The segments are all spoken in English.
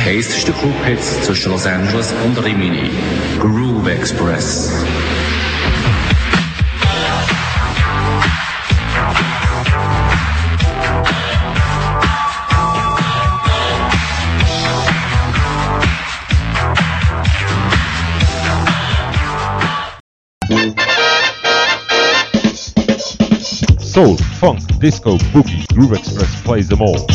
heißesten Clubhits zwischen Los Angeles und Rimini. Groove Express. Soul, funk, disco, boogie, Groove Express plays them all.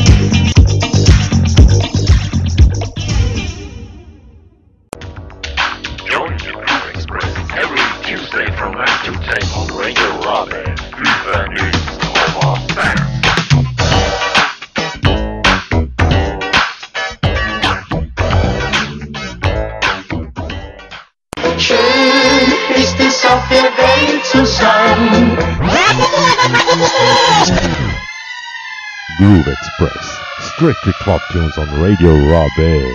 Join the Groove Express every Tuesday from 9 to 10 on Radio Rabe. Groove News of our fans. Schön ist es auf der Welt zu sein. Groove Express, strictly club tunes on Radio Rabe.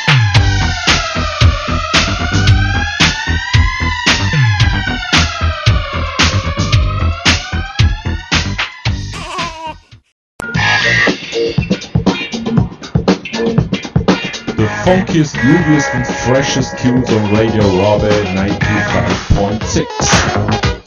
The funkiest, grooviest and freshest tunes on Radio Rabe 95.6.